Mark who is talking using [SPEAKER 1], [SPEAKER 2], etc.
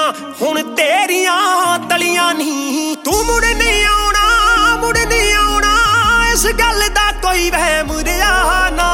[SPEAKER 1] ਹੁਣ ਤੇਰੀਆਂ ਤਲੀਆਂ ਨੀ। ਤੂੰ ਮੁੜ ਨਹੀਂ ਆਉਣਾ, ਮੁੜ ਨਹੀਂ ਆਉਣਾ, ਇਸ ਗੱਲ ਦਾ ਕੋਈ ਵਹਿਮ ਰਿਹਾ ਨਾ।